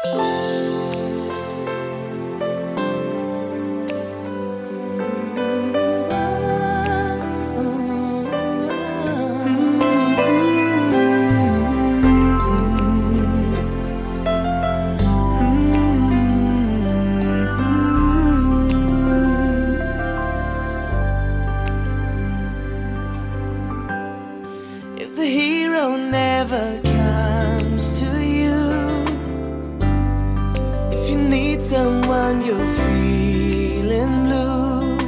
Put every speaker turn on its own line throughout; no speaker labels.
If the hero never comes to you, if you need someone you're feeling blue,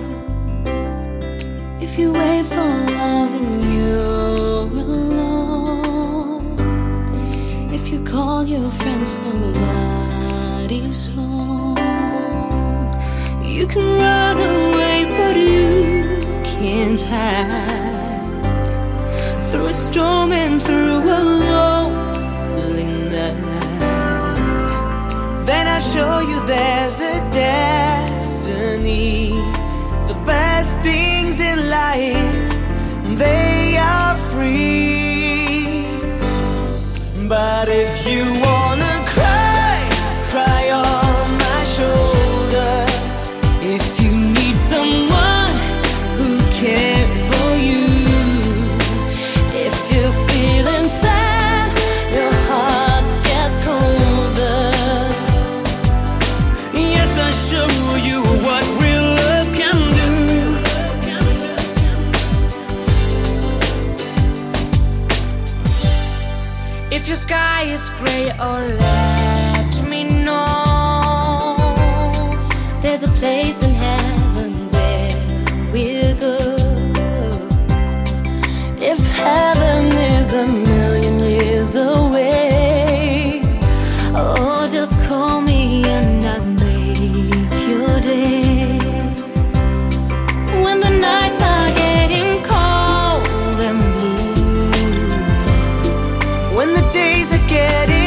if you wait for love and you're alone, if you call your friends, nobody's home. You can run away, but you can't hide through a storm and through a lonely night.
then I show you there's a destiny. The best things in life, they are free. But if you wanna cry, cry on my shoulder.
If you need someone who cares for you, if you're feeling sad, your heart gets colder.
Yes, I show you what real love can do. If your sky is gray, or let me know.
There's a place in heaven where we'll go. If heaven is a million years away, oh, just call me and I'll make your day. When the nights are getting cold and blue,
When the days are getting